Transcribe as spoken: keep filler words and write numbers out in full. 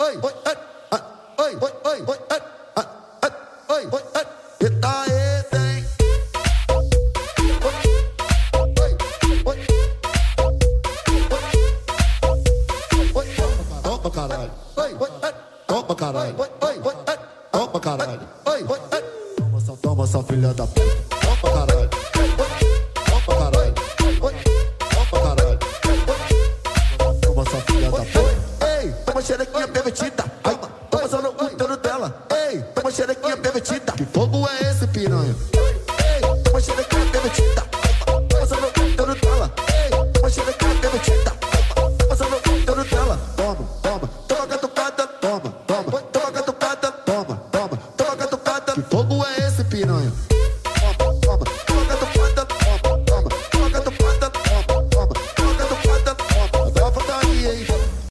oi, oi, oi, oi, oi, oi, oi, oi, eita, eita, hein? Toma, caralho. Toma, caralho. Toma, caralho. Toma, só toma, só filha da puta. Toma, caralho. Toma, caralho. Toma, caralho. Toma, só filha da puta. Ei, toma xerequinha pervertida. Ai, toma só no útero dela. Ei, toma xerequinha pervertida. Que fogo é esse, piranha? Ei, toma xerequinha pervertida.